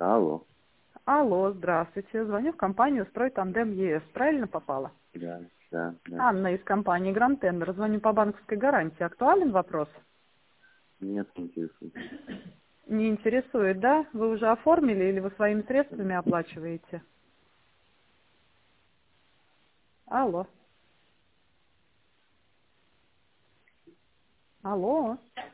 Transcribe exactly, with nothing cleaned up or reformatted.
Алло. Алло, здравствуйте. Звоню в компанию «Строй-Тандем ЕС». Правильно попала? Да, да, да. Анна из компании «Гранд Тендер». Звоню по банковской гарантии. Актуален вопрос? Нет, не интересует. Не интересует, да? Вы уже оформили или вы своими средствами оплачиваете? Алло. Алло.